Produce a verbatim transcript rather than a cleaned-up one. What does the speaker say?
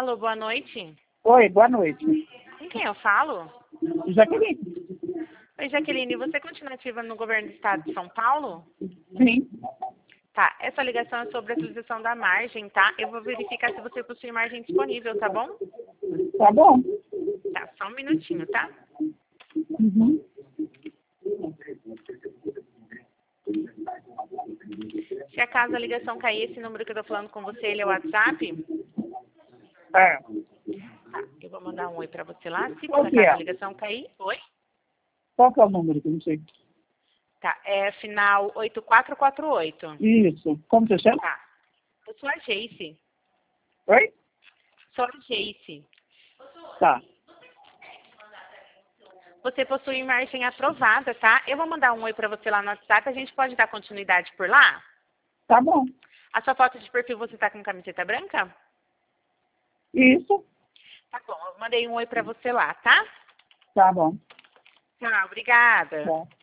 Alô, boa noite. Oi, boa noite. Com quem eu falo? Jaqueline. Oi, Jaqueline, você continua ativa no governo do estado de São Paulo? Sim. Tá, essa ligação é sobre a atualização da margem, tá? Eu vou verificar se você possui margem disponível, tá bom? Tá bom. Tá, só um minutinho, tá? Uhum. Se acaso a ligação cair, esse número que eu tô falando com você, ele é o WhatsApp? É. Tá, eu vou mandar um oi pra você lá. Se por Qual que acaso é? a ligação cair, oi? Qual que é o número que eu não sei? Tá, é final oito quatro quatro oito. Isso. Como você chama? Tá, eu sou a Jace. Oi? Sou a Jace. Tá. Você possui margem aprovada, tá? Eu vou mandar um oi pra você lá no WhatsApp, a gente pode dar continuidade por lá? Tá bom. A sua foto de perfil, você tá com camiseta branca? Isso. Tá bom, eu mandei um oi pra você lá, tá? Tá bom. Tchau, obrigada. Tá.